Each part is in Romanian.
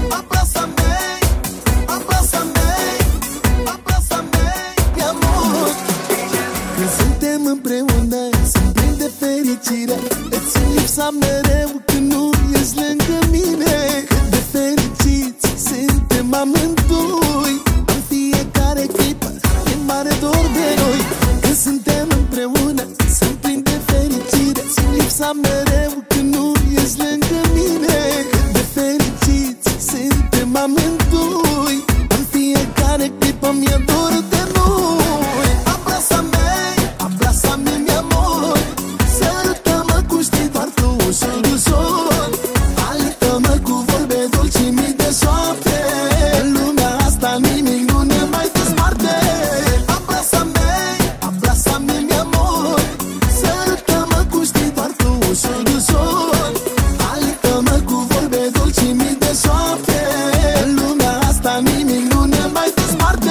Când suntem împreună, sunt plin de fericire. Îți simt lipsa mereu când nu ești lângă mine. Cât de fericiți suntem amândoi, în fiecare clipă e mare dor de noi. Când suntem împreună, sunt plin de fericire. Simt lipsa mereu când nu ești lângă mine. Cât de fericiți suntem amândoi, în fiecare clipă mi-e dor de noi. Abraça-me, mi amor, sărută-mă cum știi doar tu, ușor, ușor. Alită-mă cu vorbe dulci și mii de șoapte. În lumea asta nimic nu ne mai desparte. Abraça-me, mi amor, sărută-mă cum știi doar tu, ușor, ușor. Alită-mă cu vorbe dulci și mii de șoapte. În lumea asta nimic nu ne mai desparte.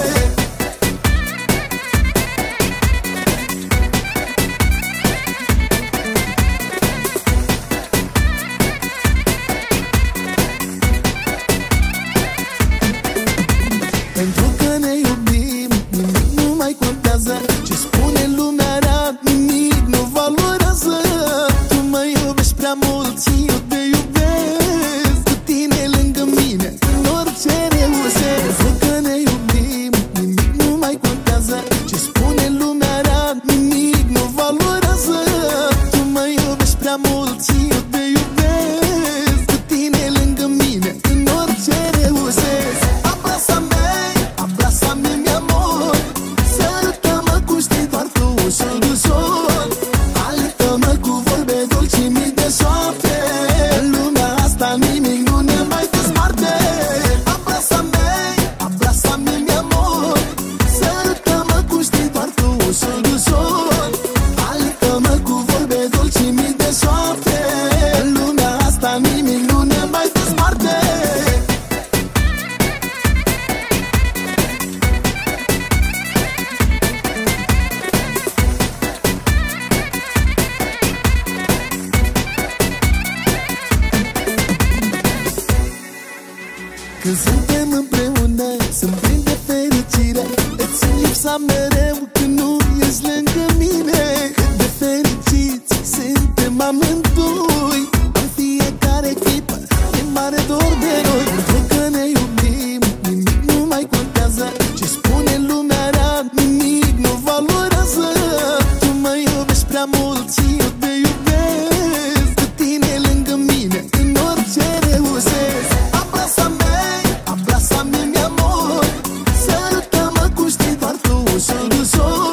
Pentru că ne iubim, nimic nu mai contează. Ce spune lumea rea, nimic nu valorează. Tu mă iubești prea mult și eu te iubesc. Cu tine lângă mine, în orice reuzesc. Pentru că ne iubim, nimic nu mai contează. Ce spune lumea rea, nimic nu valorează. Tu mă iubești prea mult și eu te iubesc. Cu tine lângă mine, în orice reuzesc. Abraça-me, mi amor, sărută-mă cum știi doar tu, ușor, ușor. Alită-mă cu vorbe dulci și mii de șoapte. În lumea asta nimic nu ne mai desparte. Abraça-me, mi amor, sărută-mă cum știi doar tu, ușor, ușor. Alită-mă cu vorbe dulci și mii de șoapte. În lumea asta nimic nu ne mai desparte. Când suntem împreună, sunt plin de fericire. Îți simt lipsa mereu când nu ești lângă mine. Cât de fericiți suntem amândoi, în fiecare clipă e mare dor de noi. Pentru că ne iubim, nimic nu mai contează. Ce spune lumea rea, nimic nu valorează. Tu mă iubești prea mult și eu te iubesc. Cu tine lângă mine, în orice reuzesc. Abraça-me, mi amor, sărută-mă cum știi doar tu, ușor, ușor.